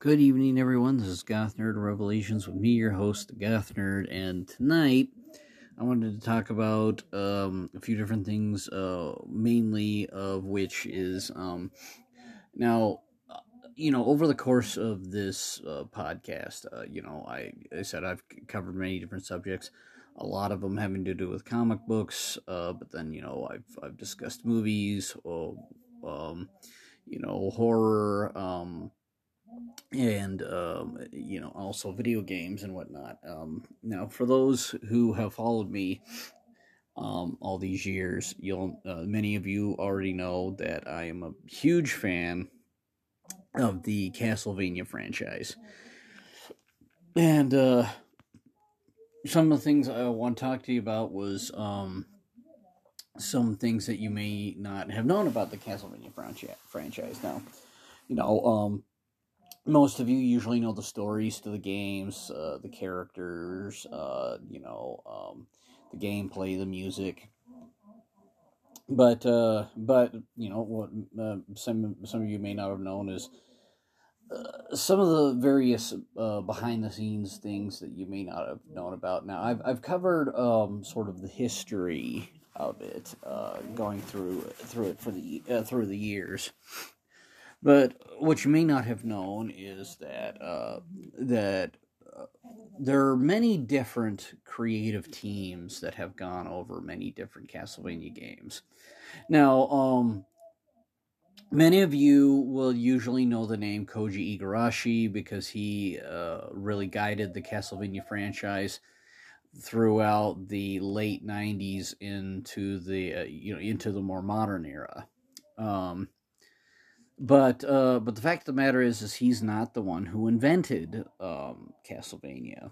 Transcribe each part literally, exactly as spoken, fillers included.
Good evening, everyone. This is Goth Nerd Revelations with me, your host, the Goth Nerd, and tonight I wanted to talk about um, a few different things, uh, mainly of which is um, now, uh, you know, over the course of this uh, podcast, uh, you know, I, I said I've covered many different subjects, a lot of them having to do with comic books, uh, but then, you know, I've, I've discussed movies, or, um, you know, horror, um, and um, you know, also video games and whatnot. Um, now, for those who have followed me um, all these years, you'll uh, many of you already know that I am a huge fan of the Castlevania franchise, and uh, some of the things I want to talk to you about was um, some things that you may not have known about the Castlevania franchise. Now, you know, um, most of you usually know the stories to the games, uh, the characters, uh, you know, um, the gameplay, the music. But, uh, but you know, what uh, some, some of you may not have known is uh, some of the various uh, behind-the-scenes things that you may not have known about. Now, I've, I've covered um, sort of the history of it, uh, going through through it for the uh, through the years. But what you may not have known is that uh, that uh, there are many different creative teams that have gone over many different Castlevania games. Now, um, many of you will usually know the name Koji Igarashi because he uh, really guided the Castlevania franchise throughout the late nineties into the uh, you know into the more modern era. Um, But uh, but the fact of the matter is, is he's not the one who invented um, Castlevania.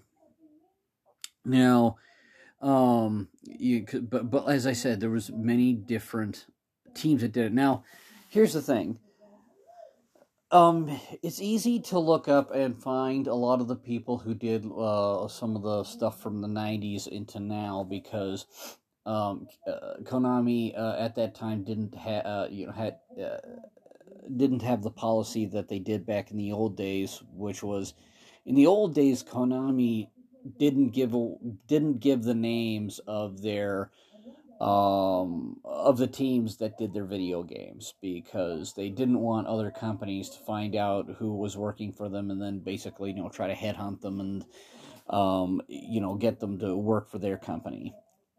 Now, um, you could, but but as I said, there was many different teams that did it. Now, here's the thing. Um, it's easy to look up and find a lot of the people who did uh, some of the stuff from the nineties into now because um, uh, Konami uh, at that time didn't have uh, you know had. Uh, didn't have the policy that they did back in the old days, which was in the old days Konami didn't give a, didn't give the names of their um of the teams that did their video games because they didn't want other companies to find out who was working for them and then basically, you know, try to headhunt them and um you know get them to work for their company.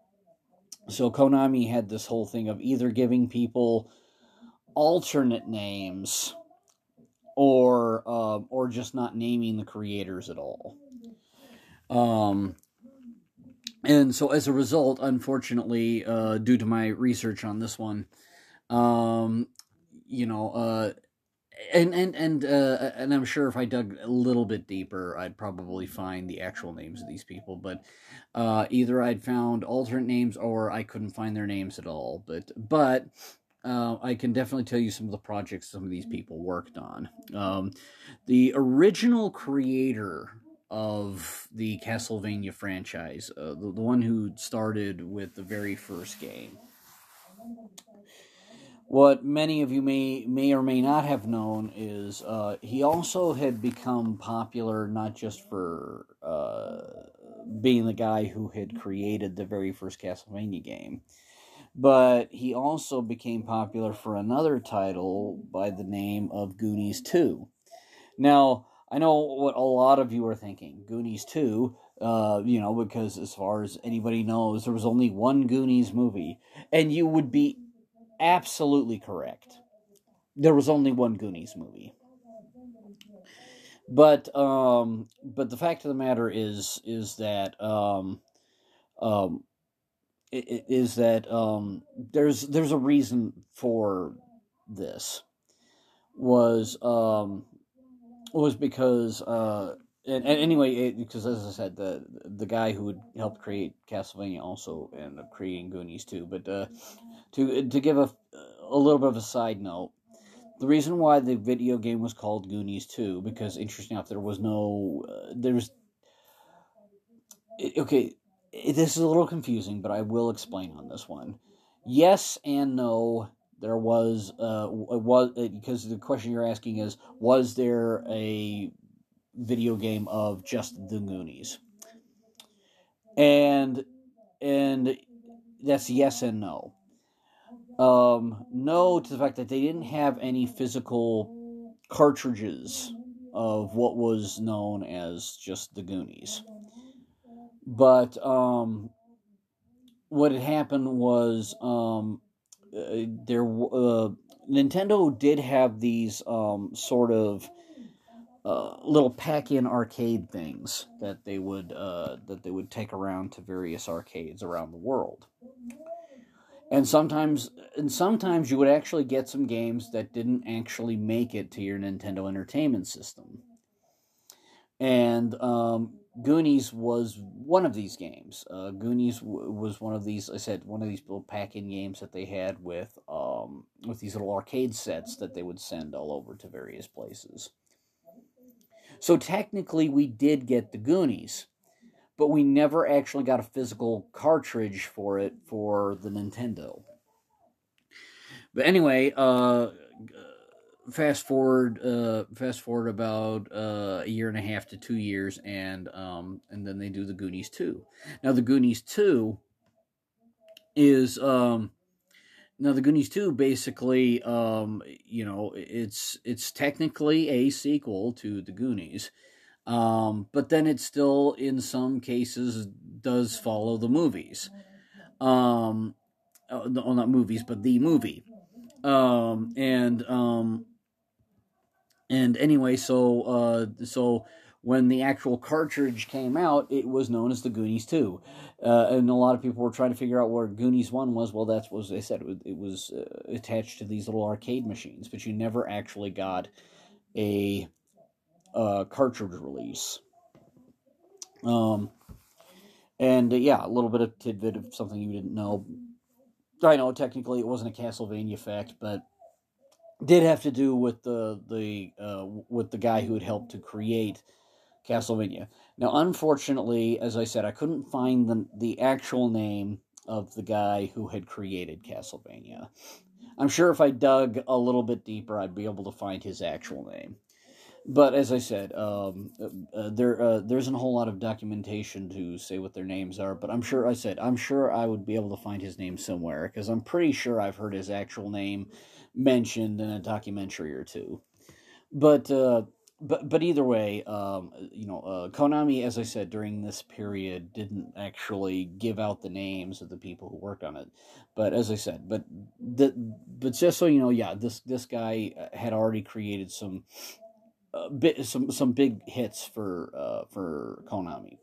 So Konami had this whole thing of either giving people alternate names or uh, or just not naming the creators at all. Um, and so as a result, unfortunately, uh, due to my research on this one, um, you know, uh, and and and uh, and I'm sure if I dug a little bit deeper, I'd probably find the actual names of these people. But uh, either I'd found alternate names or I couldn't find their names at all. But but. Uh, I can definitely tell you some of the projects some of these people worked on. Um, the original creator of the Castlevania franchise, uh, the, the one who started with the very first game. What many of you may may or may not have known is uh, he also had become popular not just for uh, being the guy who had created the very first Castlevania game, but he also became popular for another title by the name of Goonies two. Now, I know what a lot of you are thinking. Goonies two, uh, you know, because as far as anybody knows, there was only one Goonies movie. And you would be absolutely correct. There was only one Goonies movie. But um, but the fact of the matter is is that um, um, is that um, there's there's a reason for this was um, was because uh, and, and anyway it, because as I said the the guy who had helped create Castlevania also ended up creating Goonies too. But uh, to to give a a little bit of a side note, the reason why the video game was called Goonies two, because interesting enough there was no uh, there was okay. This is a little confusing, but I will explain on this one. Yes and no. There was uh was because the question you're asking is, was there a video game of just the Goonies. And and that's yes and no. Um, no to the fact that they didn't have any physical cartridges of what was known as just the Goonies. But um, what had happened was um, uh, there uh, Nintendo did have these um, sort of uh, little pack-in arcade things that they would uh, that they would take around to various arcades around the world. And sometimes, and sometimes you would actually get some games that didn't actually make it to your Nintendo Entertainment System. And um, Goonies was one of these games. Uh, Goonies w- was one of these. I said one of these little pack-in games that they had with um, with these little arcade sets that they would send all over to various places. So technically, we did get the Goonies, but we never actually got a physical cartridge for it for the Nintendo. But anyway, uh, fast forward, uh, fast forward about uh, a year and a half to two years, and um, and then they do the Goonies two. Now the Goonies two is um, now the Goonies two basically, um, you know, it's it's technically a sequel to the Goonies. Um, but then it still, in some cases, does follow the movies. Um, oh, no, not movies, but the movie. Um, and um, and anyway, so uh, so when the actual cartridge came out, it was known as the Goonies two, uh, and a lot of people were trying to figure out what Goonies one was. Well, that's what they said. It was, it was uh, attached to these little arcade machines, but you never actually got a uh, cartridge release. Um, and uh, yeah, a little bit of tidbit of something you didn't know. I know technically it wasn't a Castlevania fact, but did have to do with the the uh, with the guy who had helped to create Castlevania. Now, unfortunately, as I said, I couldn't find the the actual name of the guy who had created Castlevania. I'm sure if I dug a little bit deeper, I'd be able to find his actual name. But as I said, um, uh, there uh, there isn't a whole lot of documentation to say what their names are. But I'm sure I said I'm sure I would be able to find his name somewhere because I'm pretty sure I've heard his actual name mentioned in a documentary or two. But uh, but but either way, um, you know, uh, Konami, as I said, during this period didn't actually give out the names of the people who worked on it. But as I said, but the but just so you know, yeah, this this guy had already created some. Uh, bit, some some big hits for uh, for Konami,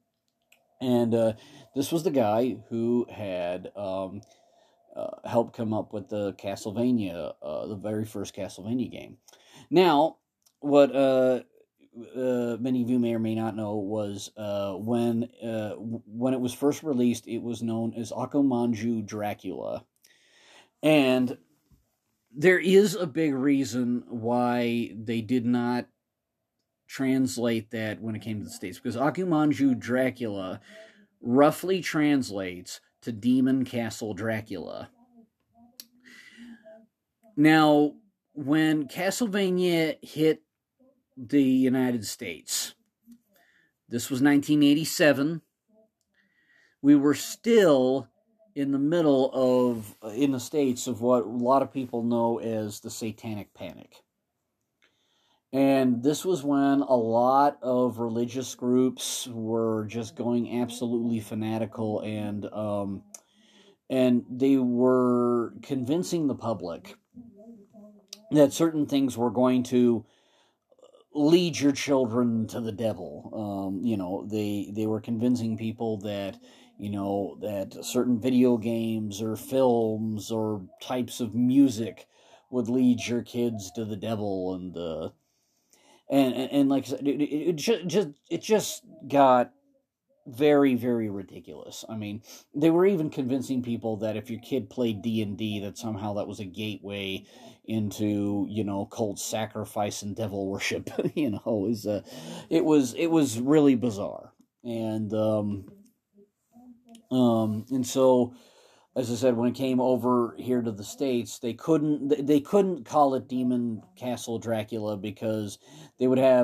and uh, this was the guy who had um, uh, helped come up with the Castlevania, uh, the very first Castlevania game. Now, what uh, uh, many of you may or may not know was uh, when uh, when it was first released, it was known as Akumanju Dracula, and there is a big reason why they did not translate that when it came to the States, because Akumanju Dracula roughly translates to Demon Castle Dracula. Now, when Castlevania hit the United States, this was nineteen eighty-seven, we were still in the middle of, in the States, of what a lot of people know as the Satanic Panic. And this was when a lot of religious groups were just going absolutely fanatical, and um, and they were convincing the public that certain things were going to lead your children to the devil. Um, you know, they they were convincing people that, you know, that certain video games or films or types of music would lead your kids to the devil, and uh, and, and and like I said, it, it, it just, just it just got very, very ridiculous. I mean, they were even convincing people that if your kid played D and D, that somehow that was a gateway into, you know, cold sacrifice and devil worship. you know, it was, uh, it was it was really bizarre, and um, um, and so, as I said, when it came over here to the States, they couldn't they couldn't call it Demon Castle Dracula because they would have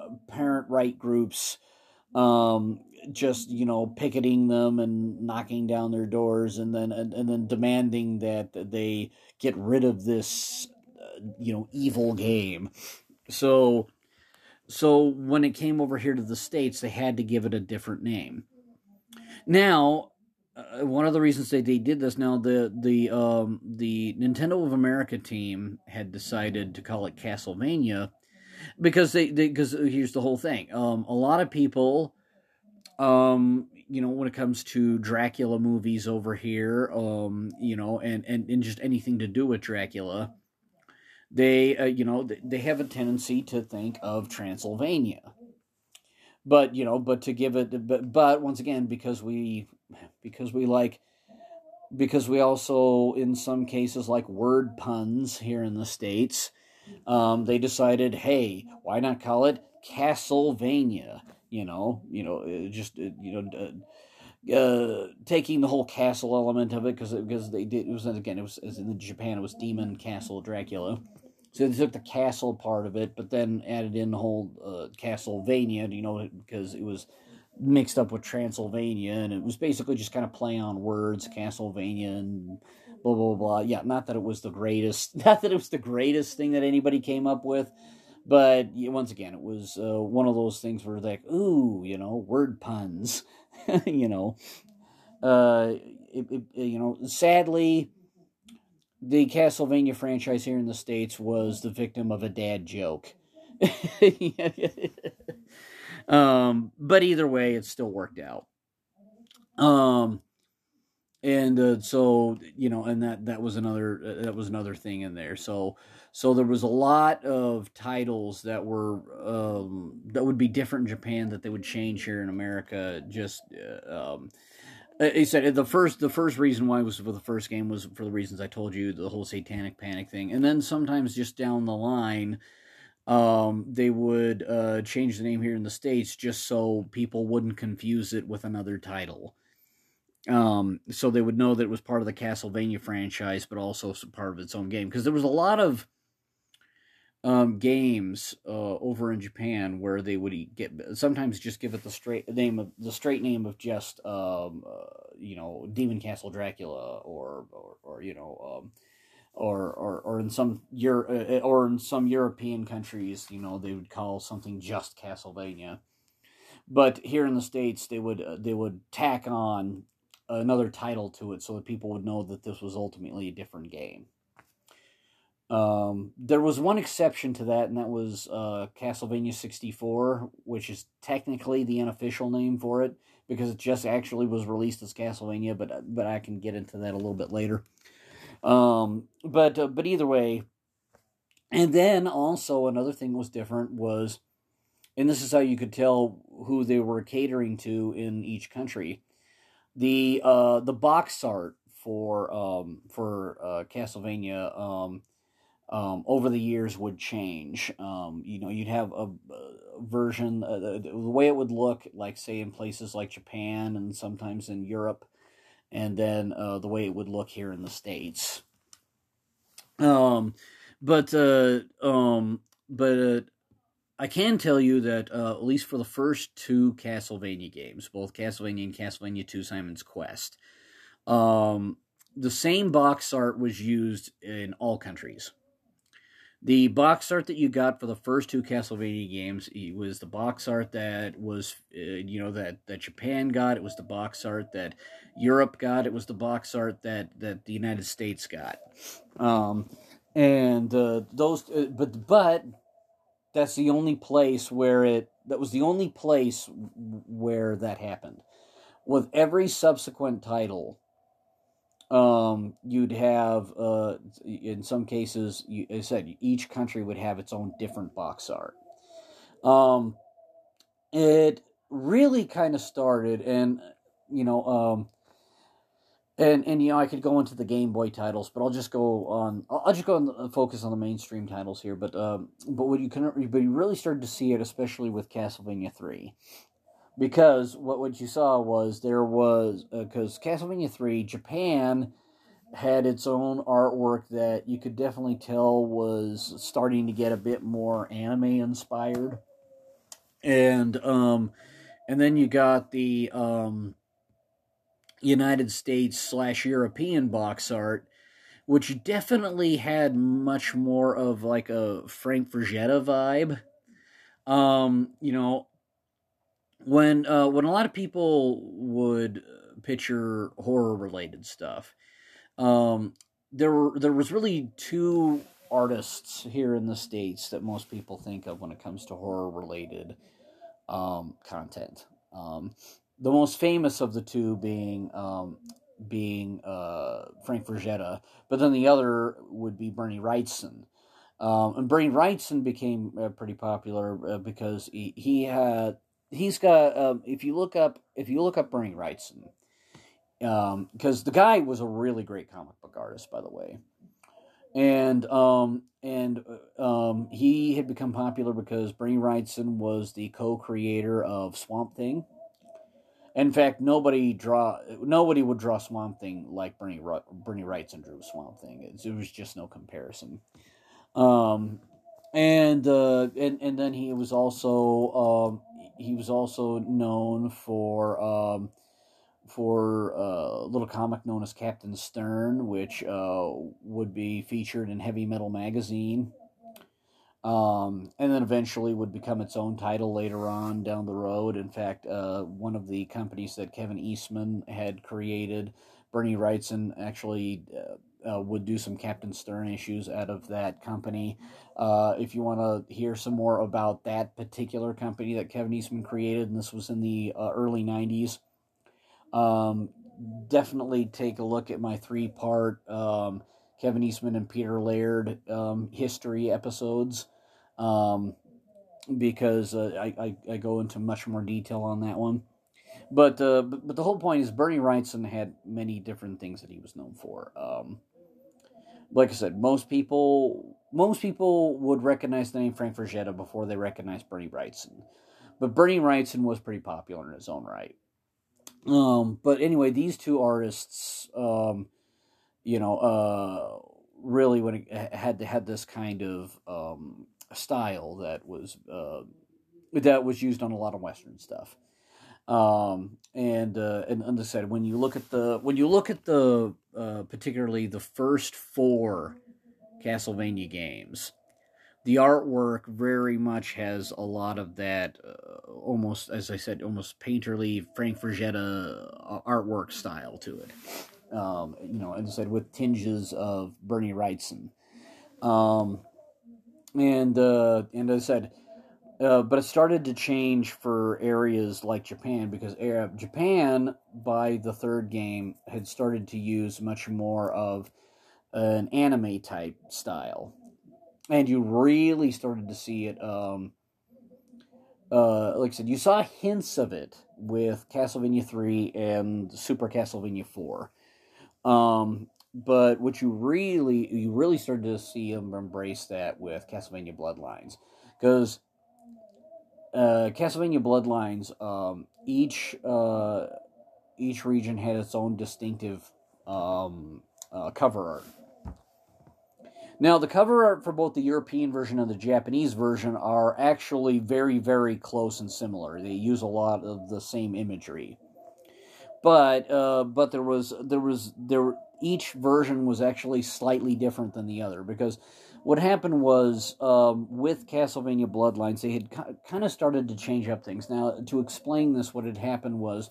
parent right groups um, just, you know, picketing them and knocking down their doors, and then and, and then demanding that they get rid of this, uh, you know, evil game. So, so when it came over here to the States, they had to give it a different name. Now, uh, one of the reasons they, they did this, now the the um, the Nintendo of America team had decided to call it Castlevania because they because here's the whole thing. Um, a lot of people, um, you know, when it comes to Dracula movies over here, um, you know, and, and, and just anything to do with Dracula, they, uh, you know, they have a tendency to think of Transylvania. But, you know, but to give it, but, but once again, because we, because we like, because we also, in some cases, like word puns here in the States, um, they decided, hey, why not call it Castlevania? You know, you know, just, you know, uh, taking the whole castle element of it, because because they did, it was, again, it was, in Japan, it was Demon Castle Dracula. So they took the castle part of it, but then added in the whole uh, Castlevania, you know, because it was mixed up with Transylvania, and it was basically just kind of play on words, Castlevania, and blah, blah, blah. Yeah, not that it was the greatest, not that it was the greatest thing that anybody came up with, but once again, it was uh, one of those things where like, ooh, you know, word puns, you know. Uh, it, it, you know, sadly, the Castlevania franchise here in the States was the victim of a dad joke. um, but either way, it still worked out. Um, and uh, so you know, and that that was another uh, that was another thing in there. So so there was a lot of titles that were um, that would be different in Japan that they would change here in America. Just uh, um, he said the first the first reason why it was for the first game was for the reasons I told you, the whole Satanic Panic thing, and then sometimes just down the line, um, they would uh, change the name here in the States just so people wouldn't confuse it with another title. Um, so they would know that it was part of the Castlevania franchise, but also part of its own game. Because there was a lot of um, games uh, over in Japan where they would get sometimes just give it the straight name of the straight name of just um, uh, you know, Demon Castle Dracula, or or, or you know um, or or or in some Euro, or in some European countries, you know, they would call something just Castlevania. But here in the States, they would uh, they would tack on another title to it so that people would know that this was ultimately a different game. Um, there was one exception to that, and that was uh, Castlevania sixty-four, which is technically the unofficial name for it, because it just actually was released as Castlevania, but but I can get into that a little bit later. Um, but uh, but either way, and then also another thing was different was, and this is how you could tell who they were catering to in each country. The uh, the box art for um, for uh, Castlevania um, um, over the years would change. Um, you know, you'd have a, a version, uh, the, the way it would look, like say in places like Japan and sometimes in Europe, and then uh, the way it would look here in the States. Um, but uh, um, but uh, I can tell you that uh, at least for the first two Castlevania games, both Castlevania and Castlevania two Simon's Quest, um, the same box art was used in all countries. The box art that you got for the first two Castlevania games, it was the box art that was, uh, you know, that, that Japan got. It was the box art that Europe got. It was the box art that, that the United States got. Um, and uh, those, uh, but but that's the only place where it. That was the only place where that happened. With every subsequent title, Um, you'd have, uh, in some cases, you, I said, each country would have its own different box art. Um, it really kind of started, and, you know, um, and, and, you know, I could go into the Game Boy titles, but I'll just go on, I'll just go and focus on the mainstream titles here, but, um, but what you can, but you really started to see it, especially with Castlevania three. Because what, what you saw was, there was, because uh, Castlevania three, Japan had its own artwork that you could definitely tell was starting to get a bit more anime inspired. and um, and then you got the um, United States slash European box art, which definitely had much more of like a Frank Frazetta vibe. Um, you know, when uh, when a lot of people would picture horror related stuff, um, there were there was really two artists here in the States that most people think of when it comes to horror related um, content. Um, the most famous of the two being um, being uh, Frank Frazetta, but then the other would be Bernie Wrightson. Um, and Bernie Wrightson became uh, pretty popular uh, because he, he had he's got um, if you look up if you look up Bernie Wrightson, because um, the guy was a really great comic book artist, by the way, and um, and uh, um, he had become popular because Bernie Wrightson was the co-creator of Swamp Thing. In fact, nobody draw nobody would draw Swamp Thing like Bernie Bernie Wrightson drew Swamp Thing. It, it was just no comparison. Um, and uh, and and then he was also um, he was also known for um, for uh, a little comic known as Captain Stern, which uh, would be featured in Heavy Metal Magazine. Um, and then eventually would become its own title later on down the road. In fact, uh, one of the companies that Kevin Eastman had created, Bernie Wrightson, actually uh, uh, would do some Captain Stern issues out of that company. Uh, if you want to hear some more about that particular company that Kevin Eastman created, and this was in the uh, early nineties, um, definitely take a look at my three-part um, Kevin Eastman and Peter Laird um, history episodes. Um, because uh, I, I, I go into much more detail on that one. But, uh, but but the whole point is Bernie Wrightson had many different things that he was known for. Um, like I said, most people most people would recognize the name Frank Frazetta before they recognize Bernie Wrightson. But Bernie Wrightson was pretty popular in his own right. Um, but anyway, these two artists, um, you know, uh, really when it had had this kind of um, style that was uh, that was used on a lot of Western stuff. Um, and, uh, and and I said, when you look at the when you look at the uh, particularly the first four Castlevania games, the artwork very much has a lot of that uh, almost, as I said, almost painterly Frank Frazetta artwork style to it. Um, you know, as I said, with tinges of Bernie Wrightson. Um, and uh, and as I said, uh, but it started to change for areas like Japan because uh, Japan, by the third game, had started to use much more of an anime type style. And you really started to see it, um, uh, like I said, you saw hints of it with Castlevania three and Super Castlevania four. Um, but what you really, you really started to see them embrace that with Castlevania Bloodlines. Because uh, Castlevania Bloodlines, um, each uh, each region had its own distinctive um, uh, cover art. Now, the cover art for both the European version and the Japanese version are actually very, very close and similar. They use a lot of the same imagery, but uh, but there was there was there each version was actually slightly different than the other because what happened was um, with Castlevania Bloodlines they had kind of started to change up things. Now, to explain this, what had happened was,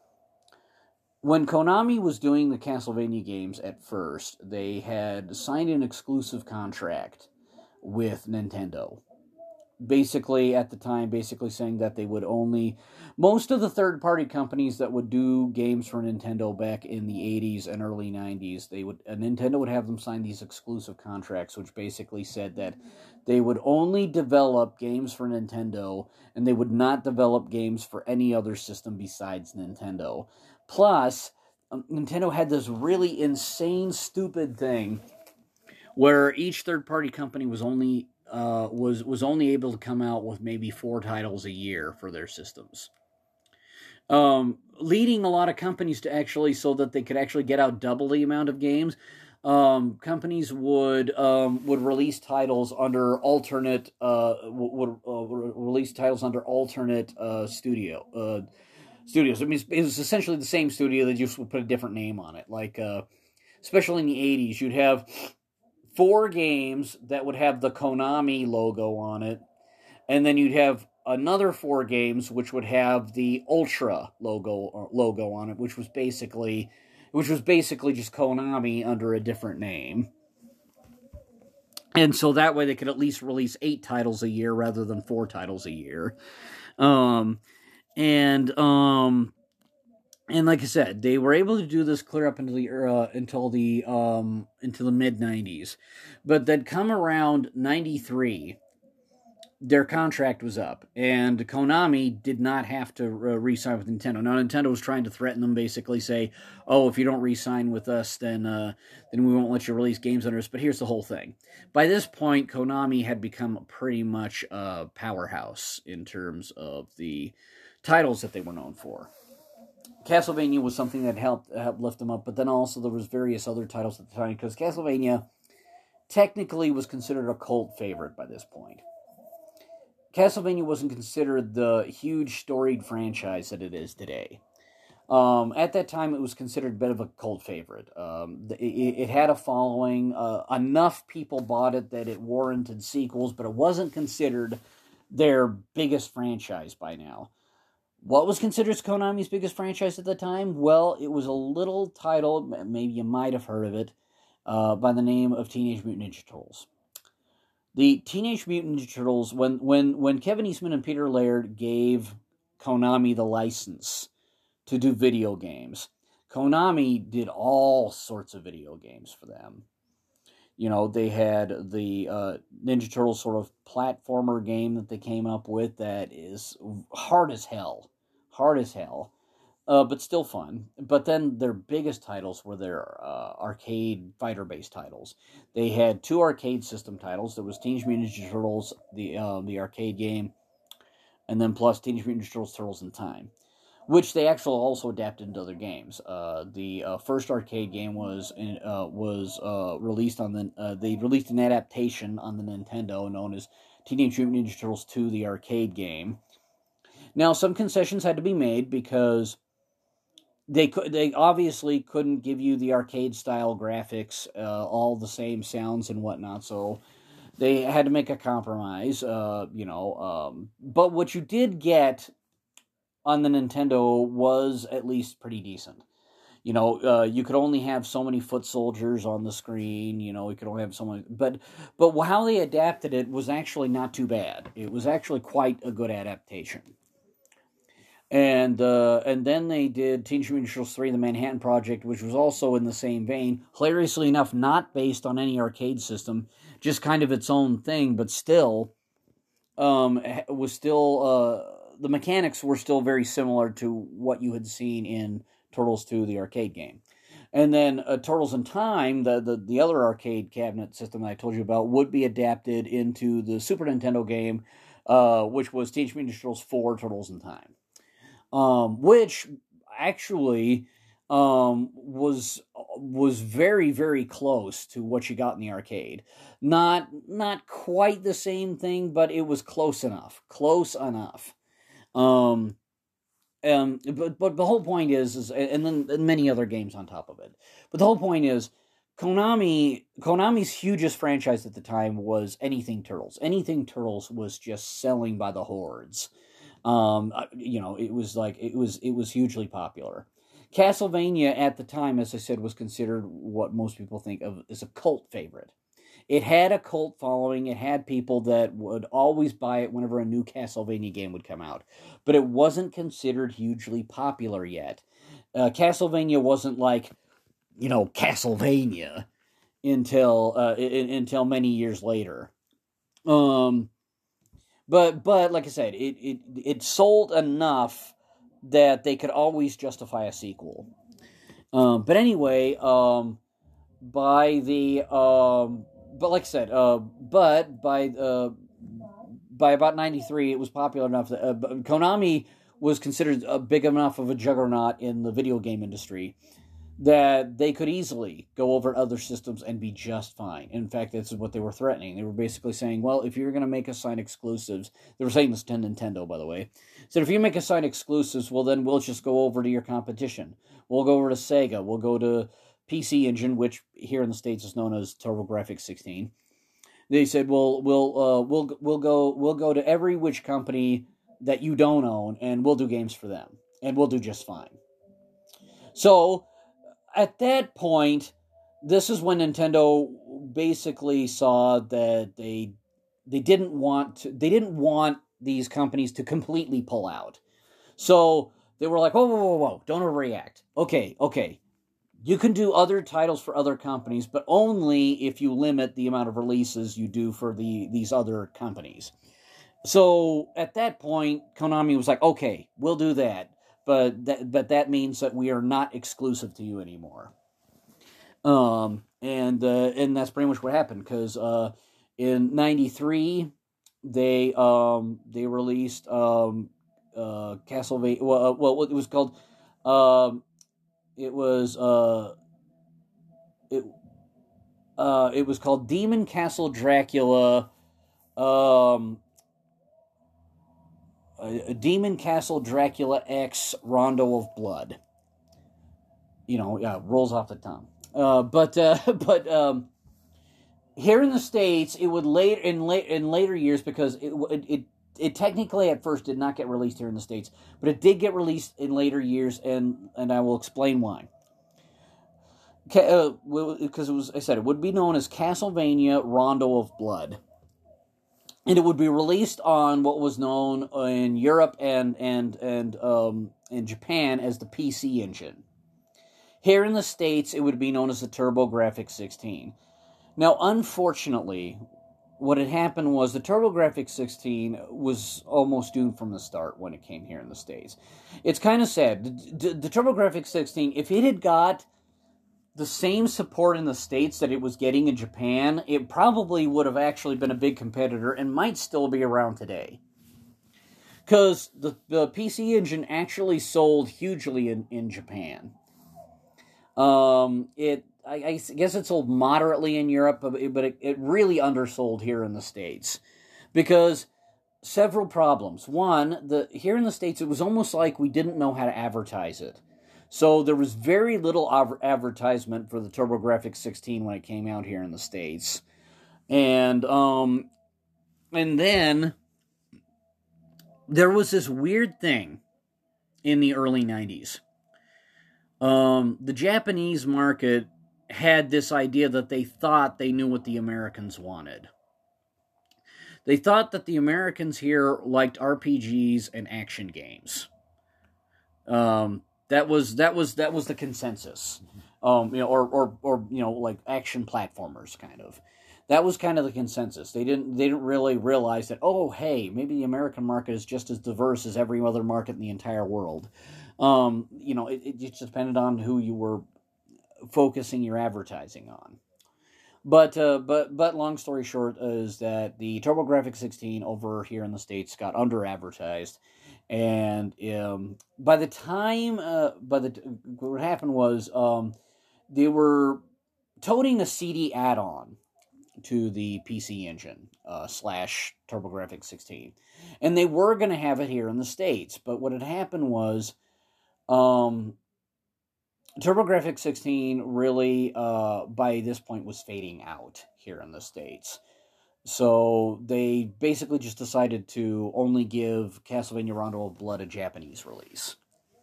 when Konami was doing the Castlevania games at first, they had signed an exclusive contract with Nintendo. Basically, at the time, basically saying that they would only... Most of the third-party companies that would do games for Nintendo back in the eighties and early nineties, they would uh, Nintendo would have them sign these exclusive contracts, which basically said that they would only develop games for Nintendo, and they would not develop games for any other system besides Nintendo. Plus, um, Nintendo had this really insane, stupid thing where each third-party company was only uh, was was only able to come out with maybe four titles a year for their systems, um, leading a lot of companies to actually so that they could actually get out double the amount of games. um, companies would um, would release titles under alternate uh, would uh, release titles under alternate uh, studio uh, studios. I mean, it was essentially the same studio. They just would put a different name on it. Like, uh, especially in the eighties, you'd have four games that would have the Konami logo on it, and then you'd have another four games which would have the Ultra logo logo on it, which was basically which was basically just Konami under a different name. And so that way they could at least release eight titles a year rather than four titles a year. Um, and um, and like I said, they were able to do this clear up into the uh, until the um, into the mid nineties, but then come around ninety-three. Their contract was up, and Konami did not have to uh, re-sign with Nintendo. Now, Nintendo was trying to threaten them, basically say, oh, if you don't re-sign with us, then uh, then we won't let you release games under us. But here's the whole thing. By this point, Konami had become pretty much a powerhouse in terms of the titles that they were known for. Castlevania was something that helped, helped lift them up, but then also there was various other titles at the time, because Castlevania technically was considered a cult favorite by this point. Castlevania wasn't considered the huge storied franchise that it is today. Um, at that time, it was considered a bit of a cult favorite. Um, it, it had a following. Uh, enough people bought it that it warranted sequels, but it wasn't considered their biggest franchise by now. What was considered Konami's biggest franchise at the time? Well, it was a little title, maybe you might have heard of it, uh, by the name of Teenage Mutant Ninja Turtles. The Teenage Mutant Ninja Turtles, when, when, when Kevin Eastman and Peter Laird gave Konami the license to do video games, Konami did all sorts of video games for them. You know, they had the uh, Ninja Turtles sort of platformer game that they came up with that is hard as hell. Hard as hell. Uh, but still fun. But then their biggest titles were their uh, arcade fighter-based titles. They had two arcade system titles. There was Teenage Mutant Ninja Turtles, the uh, the arcade game, and then plus Teenage Mutant Ninja Turtles: Turtles in Time, which they actually also adapted into other games. Uh, the uh, first arcade game was in, uh, was uh, released on the uh, they released an adaptation on the Nintendo known as Teenage Mutant Ninja Turtles two, the arcade game. Now, some concessions had to be made because They could. They obviously couldn't give you the arcade-style graphics, uh, all the same sounds and whatnot, so they had to make a compromise, uh, you know. Um, but what you did get on the Nintendo was at least pretty decent. You know, uh, you could only have so many foot soldiers on the screen, you know, you could only have so many, but, but how they adapted it was actually not too bad. It was actually quite a good adaptation. And uh, and then they did Teenage Mutant Ninja Turtles three, The Manhattan Project, which was also in the same vein. Hilariously enough, not based on any arcade system, just kind of its own thing, but still, um, was still, uh, the mechanics were still very similar to what you had seen in Turtles two, the arcade game. And then uh, Turtles in Time, the, the, the other arcade cabinet system that I told you about, would be adapted into the Super Nintendo game, uh, which was Teenage Mutant Ninja Turtles four, Turtles in Time. Um, which actually um, was was very, very close to what you got in the arcade. Not not quite the same thing, but it was close enough. Close enough. Um, um, but but the whole point is, is and then and many other games on top of it. But the whole point is, Konami Konami's hugest franchise at the time was Anything Turtles. Anything Turtles was just selling by the hordes. Um, you know, it was like, it was, it was hugely popular. Castlevania at the time, as I said, was considered what most people think of as a cult favorite. It had a cult following. It had people that would always buy it whenever a new Castlevania game would come out. But it wasn't considered hugely popular yet. Uh, Castlevania wasn't like, you know, Castlevania until, uh, in, until many years later. Um... But, but like I said, it, it it sold enough that they could always justify a sequel. Um, but anyway, um, by the um, but like I said, uh, but by uh, by about ninety-three, it was popular enough that uh, Konami was considered uh, big enough of a juggernaut in the video game industry that they could easily go over to other systems and be just fine. In fact, this is what they were threatening. They were basically saying, well, if you're going to make us sign exclusives, they were saying this to Nintendo, by the way, said, if you make us sign exclusives, well, then we'll just go over to your competition. We'll go over to Sega. We'll go to P C Engine, which here in the States is known as TurboGrafx sixteen. They said, well, we'll, uh, we'll, we'll go, we'll go to every which company that you don't own, and we'll do games for them, and we'll do just fine. So, at that point, this is when Nintendo basically saw that they they didn't want to, they didn't want these companies to completely pull out. So they were like, whoa, whoa, whoa, whoa, don't overreact. Okay, okay. You can do other titles for other companies, but only if you limit the amount of releases you do for the these other companies. So at that point, Konami was like, okay, we'll do that. But that, but that means that we are not exclusive to you anymore. Um, and uh, and that's pretty much what happened, because uh, in ninety-three, they um, they released um, uh, Castlevania. Well, uh, well, it was called. Um, it was uh, it uh, it was called Demon Castle Dracula. Um, A Demon Castle Dracula X Rondo of Blood. You know, yeah, rolls off the tongue. Uh, but uh, but um, here in the States, it would later in late in later years, because it, it it it technically at first did not get released here in the States, but it did get released in later years, and and I will explain why. Because uh, it was, I said, it would be known as Castlevania Rondo of Blood. And it would be released on what was known in Europe and and and um, in Japan as the P C Engine. Here in the States, it would be known as the TurboGrafx sixteen. Now, unfortunately, what had happened was the TurboGrafx sixteen was almost doomed from the start when it came here in the States. It's kind of sad. The, the TurboGrafx sixteen, if it had got the same support in the States that it was getting in Japan, it probably would have actually been a big competitor and might still be around today. Because the, the P C Engine actually sold hugely in, in Japan. Um, it I, I guess it sold moderately in Europe, but, it, but it, it really undersold here in the States. Because several problems. One, the here in the States, it was almost like we didn't know how to advertise it. So there was very little advertisement for the TurboGrafx sixteen when it came out here in the States. And um, and then there was this weird thing in the early nineties. Um, the Japanese market had this idea that they thought they knew what the Americans wanted. They thought that the Americans here liked R P Gs and action games. Um... That was that was that was the consensus, um, you know, or or or you know, like action platformers, kind of. That was kind of the consensus. They didn't they didn't really realize that, oh, hey, maybe the American market is just as diverse as every other market in the entire world. Um, you know, it, it just depended on who you were focusing your advertising on. But uh, but but long story short is that the TurboGrafx sixteen over here in the States got under advertised. And um, by the time, uh, by the what happened was um, they were toting a C D add-on to the P C Engine uh, slash TurboGrafx sixteen, and they were going to have it here in the States. But what had happened was um, TurboGrafx sixteen really, uh, by this point, was fading out here in the States. So they basically just decided to only give Castlevania Rondo of Blood a Japanese release.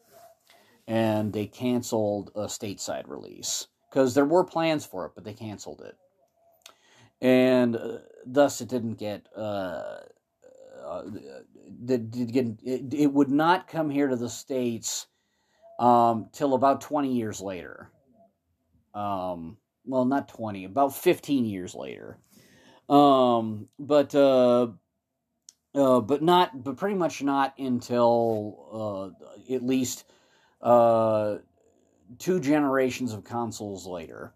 And they canceled a stateside release. Because there were plans for it, but they canceled it. And uh, thus it didn't get... Uh, uh, did, did get it, it would not come here to the States um, till about twenty years later. Um, well, not twenty, about fifteen years later. Um, but, uh, uh, but not, but pretty much not until, uh, at least, uh, two generations of consoles later.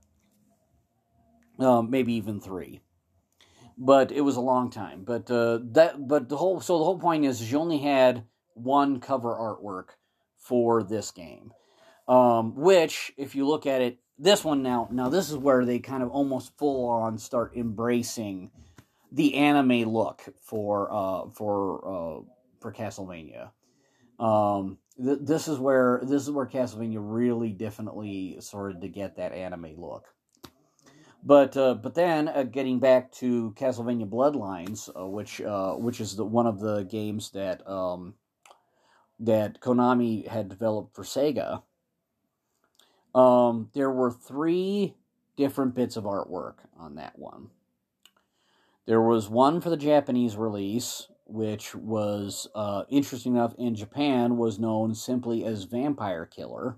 Um, maybe even three. But it was a long time. But, uh, that, but the whole, so the whole point is, is you only had one cover artwork for this game. Um, which, if you look at it, this one now, now this is where they kind of almost full on start embracing the anime look for uh, for uh, for Castlevania. Um, th- this is where this is where Castlevania really definitely started to get that anime look. But uh, but then uh, getting back to Castlevania Bloodlines, uh, which uh, which is the, one of the games that um, that Konami had developed for Sega. Um, there were three different bits of artwork on that one. There was one for the Japanese release, which was, uh, interesting enough, in Japan, was known simply as Vampire Killer.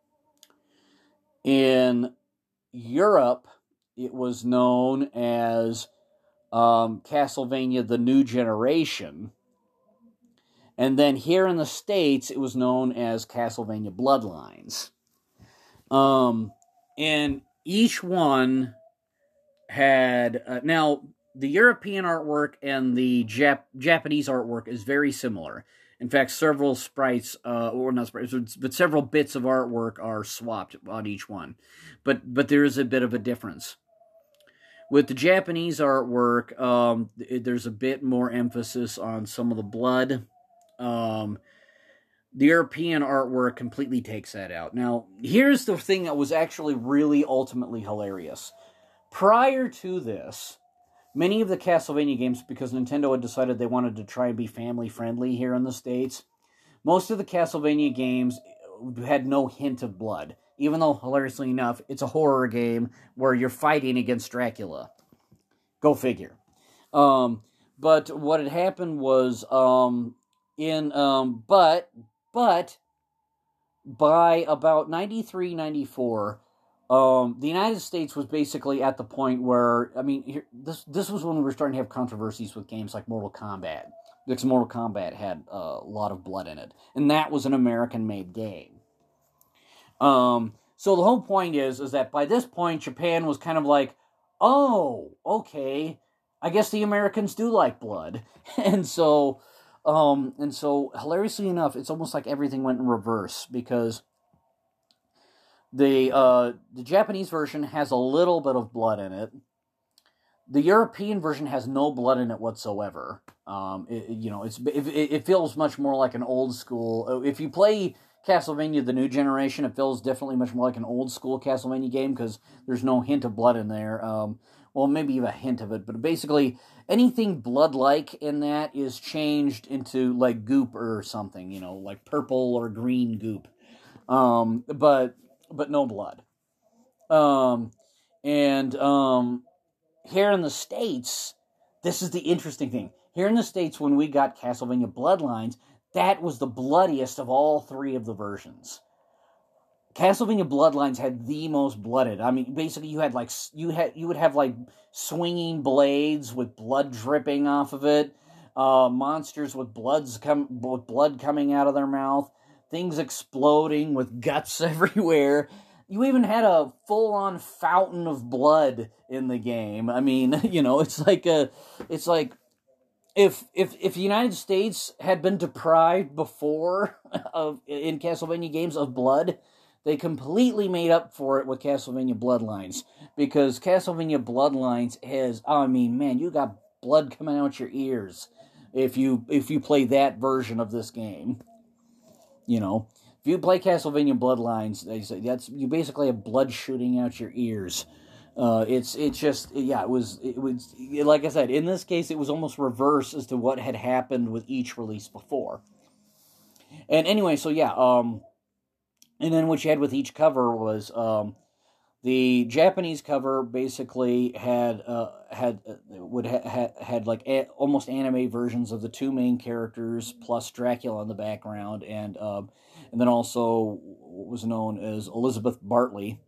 In Europe, it was known as um, Castlevania The New Generation. And then here in the States, it was known as Castlevania Bloodlines. Um, and each one had... Uh, now, the European artwork and the Jap- Japanese artwork is very similar. In fact, several sprites, uh, or not sprites, but several bits of artwork are swapped on each one. But but there is a bit of a difference. With the Japanese artwork, um, there's a bit more emphasis on some of the blood. Um, the European artwork completely takes that out. Now, here's the thing that was actually really ultimately hilarious. Prior to this, many of the Castlevania games, because Nintendo had decided they wanted to try and be family-friendly here in the States, most of the Castlevania games had no hint of blood. Even though, hilariously enough, it's a horror game where you're fighting against Dracula. Go figure. Um, but what had happened was, um, in, um, but, but, by about ninety-three, ninety-four, um, the United States was basically at the point where, I mean, here, this this was when we were starting to have controversies with games like Mortal Kombat. Because Mortal Kombat had uh, a lot of blood in it. And that was an American-made game. Um, so the whole point is, is that by this point, Japan was kind of like, oh, okay, I guess the Americans do like blood. and so, um, and so, hilariously enough, it's almost like everything went in reverse, because the, uh, the Japanese version has a little bit of blood in it. The European version has no blood in it whatsoever. Um, it, you know, it's it, it feels much more like an old school. If you play Castlevania The New Generation, it feels definitely much more like an old school Castlevania game, because there's no hint of blood in there. Um, well, maybe even a hint of it, but basically anything blood-like in that is changed into like goop or something, you know, like purple or green goop. Um, but but no blood. Um, and um, here in the States, this is the interesting thing. Here in the States, when we got Castlevania Bloodlines, that was the bloodiest of all three of the versions. Castlevania Bloodlines had the most blooded. I mean, basically, you had like you had you would have like swinging blades with blood dripping off of it, uh, monsters with bloods come with blood coming out of their mouth, things exploding with guts everywhere. You even had a full-on fountain of blood in the game. I mean, you know, it's like a, it's like. If if if the United States had been deprived before of in Castlevania games of blood, they completely made up for it with Castlevania Bloodlines, because Castlevania Bloodlines has, I mean, man, you got blood coming out your ears if you if you play that version of this game. You know, if you play Castlevania Bloodlines, they say that's you basically have blood shooting out your ears. Uh, it's it's just yeah it was it was like I said, in this case it was almost reverse as to what had happened with each release before. And anyway, so yeah, um, and then what you had with each cover was um, the Japanese cover basically had uh, had uh, would ha- ha- had like a- almost anime versions of the two main characters plus Dracula in the background, and um, and then also what was known as Elizabeth Bartley.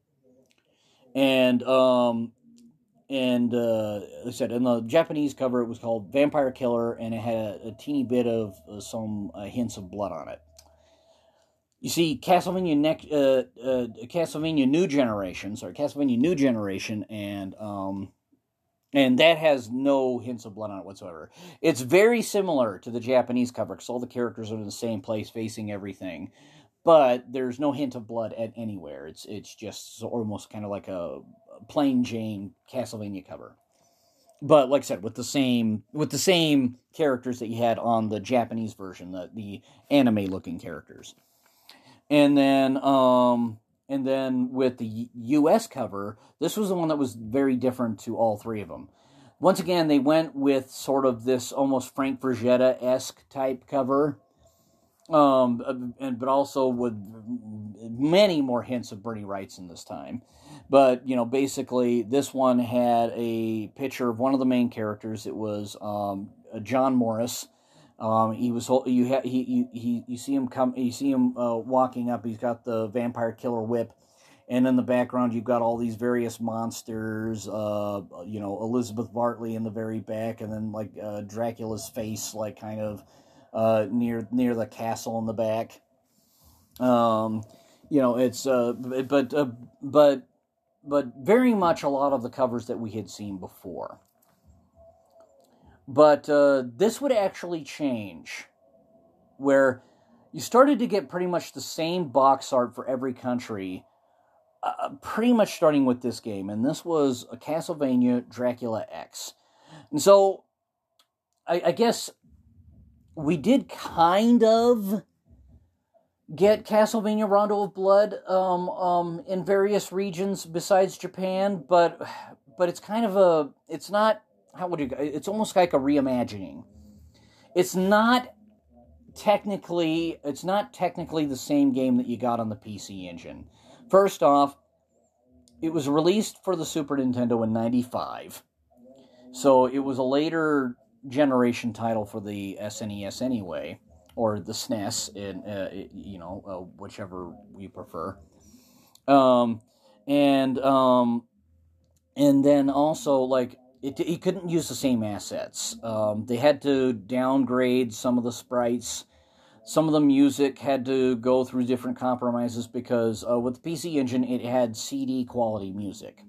And um, and uh, like I said, in the Japanese cover, it was called Vampire Killer, and it had a, a teeny bit of uh, some uh, hints of blood on it. You see, Castlevania, ne- uh, uh, Castlevania New Generation, sorry, Castlevania New Generation, and um, and that has no hints of blood on it whatsoever. It's very similar to the Japanese cover, because all the characters are in the same place, facing everything. but there's no hint of blood at anywhere. It's it's just almost kind of like a plain Jane Castlevania cover. But like I said, with the same with the same characters that you had on the Japanese version, the the anime looking characters, and then um and then with the U S cover, this was the one that was very different to all three of them. Once again, they went with sort of this almost Frank Frazetta-esque type cover, um, and but also with many more hints of Bernie Wrightson this time. But, you know, basically, this one had a picture of one of the main characters. It was um, John Morris. Um, he was you ha, he he you see him come you see him uh, walking up. He's got the vampire killer whip, and in the background you've got all these various monsters. Uh, you know, Elizabeth Bartley in the very back, and then like uh, Dracula's face, like kind of uh, near near the castle in the back. Um, you know, it's uh, but uh, but. but very much a lot of the covers that we had seen before. But uh, this would actually change, where you started to get pretty much the same box art for every country, uh, pretty much starting with this game, and this was a Castlevania Dracula X. And so, I, I guess we did kind of get Castlevania Rondo of Blood um, um, in various regions besides Japan, but but it's kind of a, it's not, how would you, it's almost like a reimagining. It's not technically, it's not technically the same game that you got on the P C Engine. First off, it was released for the Super Nintendo in ninety-five, so it was a later generation title for the S N E S anyway, or the S N E S, in, uh, you know, uh, whichever we prefer. Um, and um, and then also, like, it, it couldn't use the same assets. Um, they had to downgrade some of the sprites. Some of the music had to go through different compromises because uh, with the P C Engine, it had C D quality music.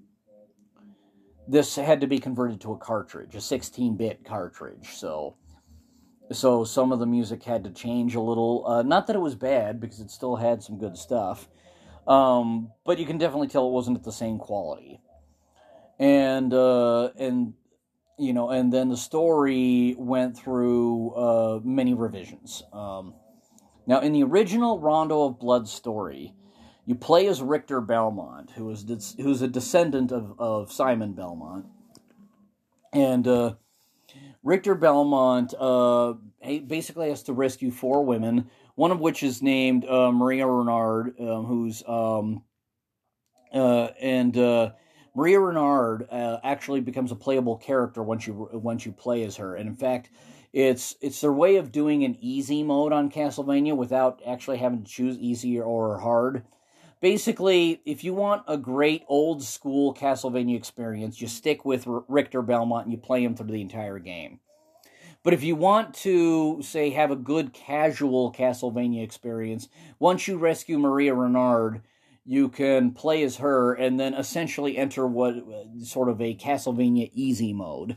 This had to be converted to a cartridge, a sixteen-bit cartridge, so... So some of the music had to change a little. Uh, not that it was bad, because it still had some good stuff. Um, but you can definitely tell it wasn't at the same quality. And, uh, and you know, and then the story went through uh, many revisions. Um, now, in the original Rondo of Blood story, you play as Richter Belmont, who is de- who's a descendant of, of Simon Belmont. And... Uh, Richter Belmont uh, basically has to rescue four women, one of which is named uh, Maria Renard, um, who's um, uh, and uh, Maria Renard uh, actually becomes a playable character once you once you play as her. And in fact, it's it's their way of doing an easy mode on Castlevania without actually having to choose easy or hard. Basically, if you want a great old-school Castlevania experience, you stick with R- Richter Belmont and you play him through the entire game. But if you want to, say, have a good casual Castlevania experience, once you rescue Maria Renard, you can play as her and then essentially enter what sort of a Castlevania easy mode.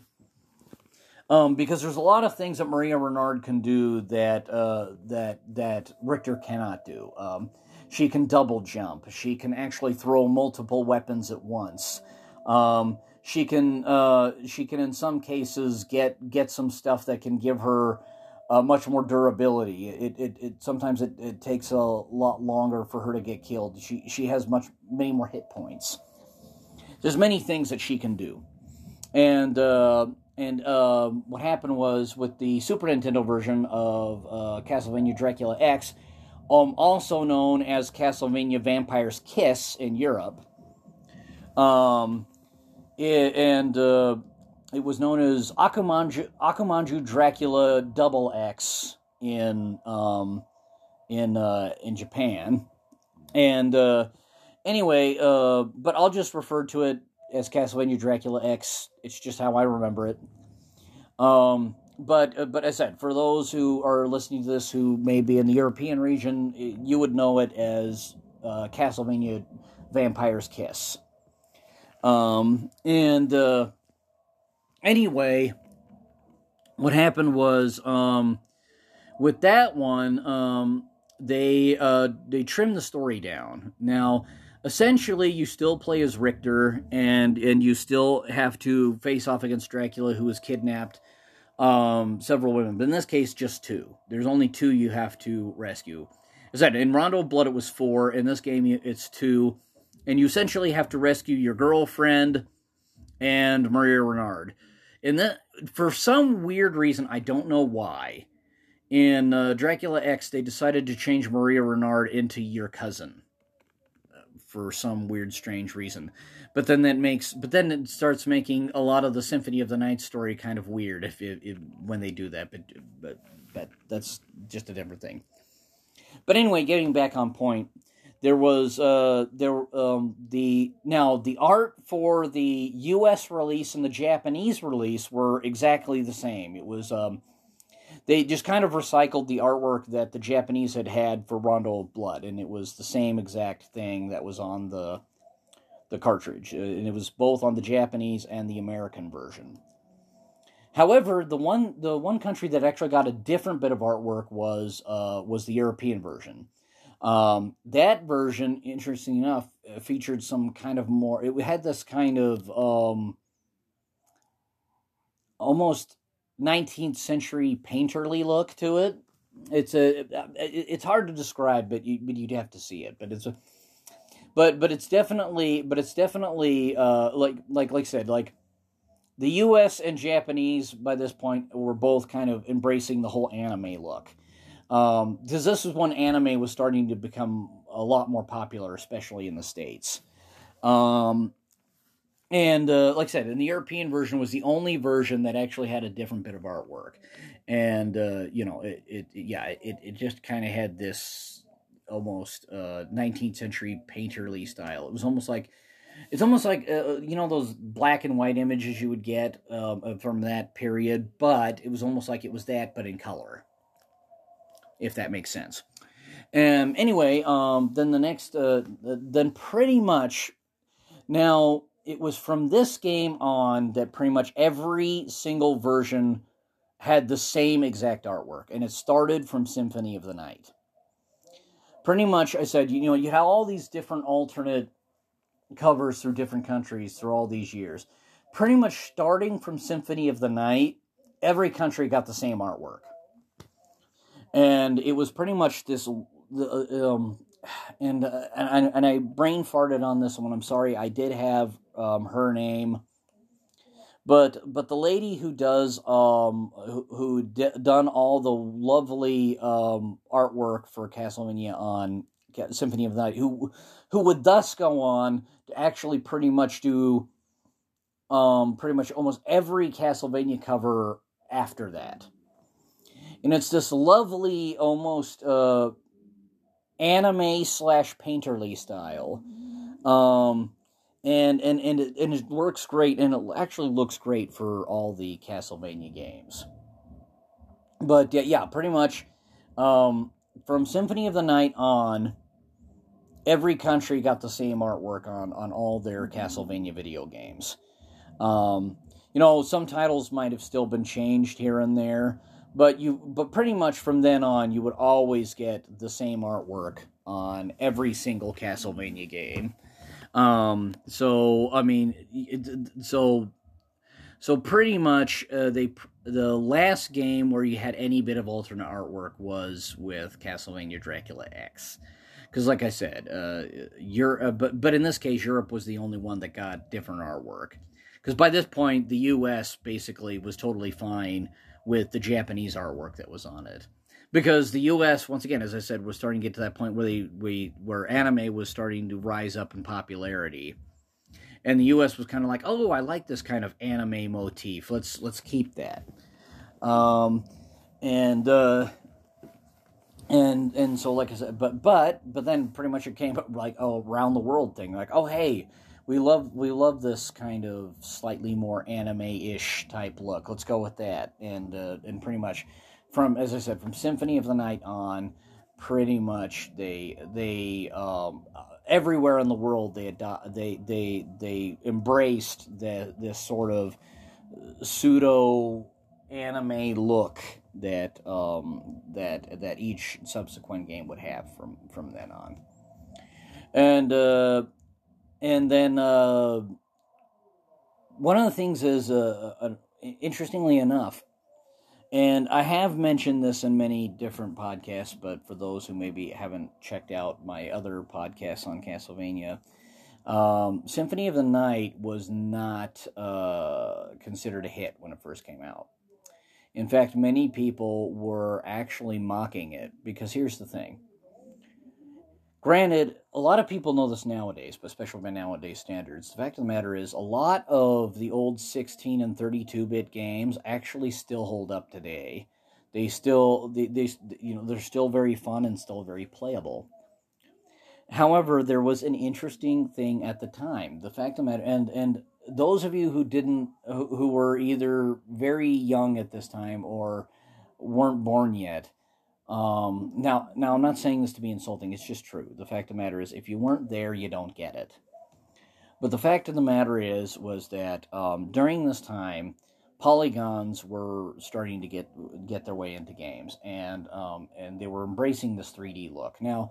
Um, because there's a lot of things that Maria Renard can do that uh, that that Richter cannot do. Um, She can double jump. She can actually throw multiple weapons at once. Um, she can, uh, she can, in some cases, get get some stuff that can give her uh, much more durability. It, it, it sometimes it, it takes a lot longer for her to get killed. She she has much many more hit points. There's many things that she can do, and uh, and uh, what happened was with the Super Nintendo version of uh, Castlevania Dracula X. Um, also known as Castlevania Vampire's Kiss in Europe. Um, it, and uh, it was known as Akumanju, Akumanju Dracula Double X in um, in uh, in Japan. And uh, anyway, uh, but I'll just refer to it as Castlevania Dracula X. It's just how I remember it. Um, But, uh, but as I said, for those who are listening to this who may be in the European region, you would know it as uh, Castlevania Vampire's Kiss. Um, and uh, anyway, what happened was, um, with that one, um, they uh, they trimmed the story down. Now, essentially, you still play as Richter, and and you still have to face off against Dracula, who has kidnapped um, several women. But in this case, just two. There's only two you have to rescue. As I said, in Rondo of Blood, it was four. In this game, it's two. And you essentially have to rescue your girlfriend and Maria Renard. And that, for some weird reason, I don't know why, in uh, Dracula X, they decided to change Maria Renard into your cousin. For some weird, strange reason. But then that makes, but then it starts making a lot of the Symphony of the Night story kind of weird if, if, if when they do that. But, but, but that's just a different thing. But anyway, getting back on point, there was uh, there um, the now the art for the U S release and the Japanese release were exactly the same. It was um, they just kind of recycled the artwork that the Japanese had had for Rondo of Blood, and it was the same exact thing that was on the the cartridge, and it was both on the Japanese and the American version. However, the one the one country that actually got a different bit of artwork was uh, was the European version. Um, that version, interesting enough, featured some kind of more. It had this kind of um, almost nineteenth century painterly look to it. It's a it's hard to describe, but you but you'd have to see it. But it's a but but it's definitely but it's definitely uh, like like like I said, like the U S and Japanese by this point were both kind of embracing the whole anime look. Um, because this was when anime was starting to become a lot more popular, especially in the States. Um, and uh, like I said, and the European version was the only version that actually had a different bit of artwork. And, uh, you know, it, it yeah, it, it just kind of had this almost uh, nineteenth century painterly style. It was almost like, it's almost like, uh, you know, those black and white images you would get um, from that period, but it was almost like it was that, but in color. If that makes sense. Um, anyway, um, then the next, uh, then pretty much, now, it was from this game on that pretty much every single version had the same exact artwork, and it started from Symphony of the Night. Pretty much, I said, you know, you had all these different alternate covers through different countries through all these years. Pretty much starting from Symphony of the Night, every country got the same artwork. And it was pretty much this, um, and, uh, and and I brain farted on this one. I'm sorry. I did have um, her name, but but the lady who does um who, who d- done all the lovely um artwork for Castlevania on Symphony of the Night, who who would thus go on to actually pretty much do um pretty much almost every Castlevania cover after that. And it's this lovely, almost uh, anime slash painterly style, um, and and and it, and it works great, and it actually looks great for all the Castlevania games. But yeah, yeah pretty much um, from Symphony of the Night on, every country got the same artwork on on all their Castlevania video games. Um, you know, some titles might have still been changed here and there. But you, but pretty much from then on, you would always get the same artwork on every single Castlevania game. Um, so I mean, it, so so pretty much uh, they the last game where you had any bit of alternate artwork was with Castlevania Dracula X, because like I said, uh, Europe, uh, but but in this case, Europe was the only one that got different artwork, because by this point, the U S basically was totally fine with the Japanese artwork that was on it. Because the U S, once again, as I said, was starting to get to that point where they, we, where anime was starting to rise up in popularity. And the U S was kind of like, oh, I like this kind of anime motif. Let's let's keep that. Um, and uh, and and so, like I said, but but but then pretty much it came up like a around the world thing. Like, oh, hey, we love we love this kind of slightly more anime-ish type look. Let's go with that. And uh, and pretty much from, as I said, from Symphony of the Night on, pretty much they they um, everywhere in the world they ado- they they they embraced the this sort of pseudo anime look that um, that that each subsequent game would have from from then on. And uh, and then uh, one of the things is, uh, uh, interestingly enough, and I have mentioned this in many different podcasts, but for those who maybe haven't checked out my other podcasts on Castlevania, um, Symphony of the Night was not uh, considered a hit when it first came out. In fact, many people were actually mocking it, because here's the thing. Granted, a lot of people know this nowadays, but especially by nowadays standards. The fact of the matter is, a lot of the old sixteen and thirty-two bit games actually still hold up today. They still, they, they, you know, they're still very fun and still very playable. However, there was an interesting thing at the time. The fact of the matter, and and those of you who didn't, who, who were either very young at this time or weren't born yet. Um, now, now I'm not saying this to be insulting. It's just true. The fact of the matter is, if you weren't there, you don't get it. But the fact of the matter is, was that um, during this time, polygons were starting to get get their way into games, and um, and they were embracing this three D look. Now,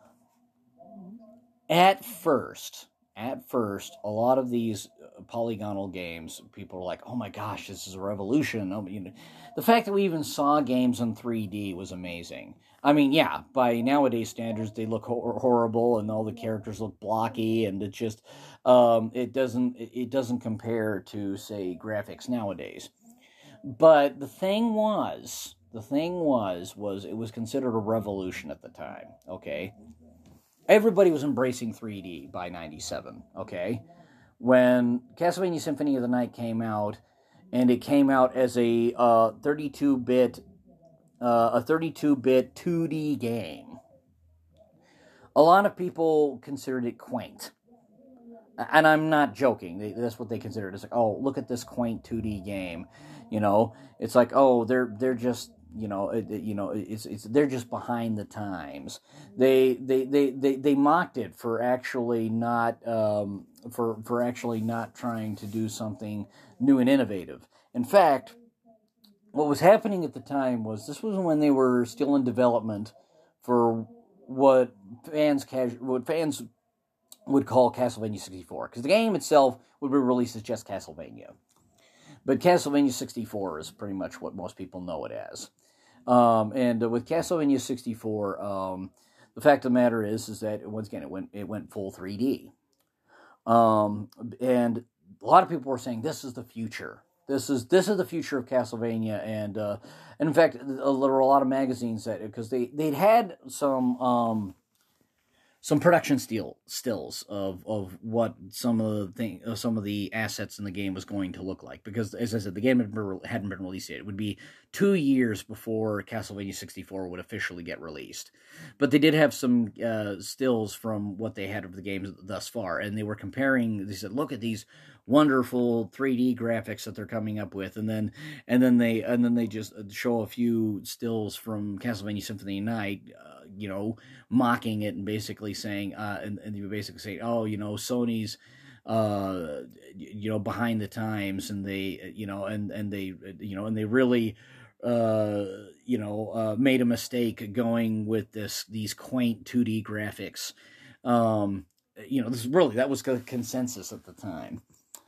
at first, at first, a lot of these polygonal games, people were like, "Oh my gosh, this is a revolution!" Oh, you know, the fact that we even saw games in three D was amazing. I mean, yeah, by nowadays standards, they look hor- horrible, and all the characters look blocky, and it just, um, it doesn't, it doesn't compare to, say, graphics nowadays. But the thing was, the thing was, was it was considered a revolution at the time. Okay, everybody was embracing three D by ninety-seven. Okay, when Castlevania Symphony of the Night came out, and it came out as a uh, thirty-two bit, uh, a thirty-two bit two D game. A lot of people considered it quaint, and I'm not joking. They, that's what they considered. It's like, oh, look at this quaint two D game. You know, it's like, oh, they're they're just, you know, it, it, you know, it's it's they're just behind the times. They they they they, they mocked it for actually not um, for for actually not trying to do something new and innovative. In fact, what was happening at the time was, this was when they were still in development for what fans what fans would call Castlevania sixty-four, because the game itself would be released as just Castlevania. But Castlevania sixty-four is pretty much what most people know it as. Um, and uh, with Castlevania sixty-four, um, the fact of the matter is, is that once again it went it went full three D. Um, and a lot of people were saying, this is the future. This is this is the future of Castlevania, and uh, and in fact, there were a lot of magazines that, because they they'd had some. Um, Some production still stills of, of what some of the thing, uh, some of the assets in the game was going to look like, because, as I said, the game had been, hadn't been released yet. It would be two years before Castlevania sixty-four would officially get released, but they did have some uh, stills from what they had of the games thus far, and they were comparing. They said, "Look at these wonderful three D graphics that they're coming up with," and then and then they and then they just show a few stills from Castlevania Symphony of the Night, uh, you know, mocking it and basically saying, uh, and, and you basically say, "Oh, you know, Sony's, uh, you know, behind the times," and they, you know, and and they, you know, and they really, uh, you know, uh, made a mistake going with this these quaint two D graphics. Um, you know, this is really, that was the consensus at the time.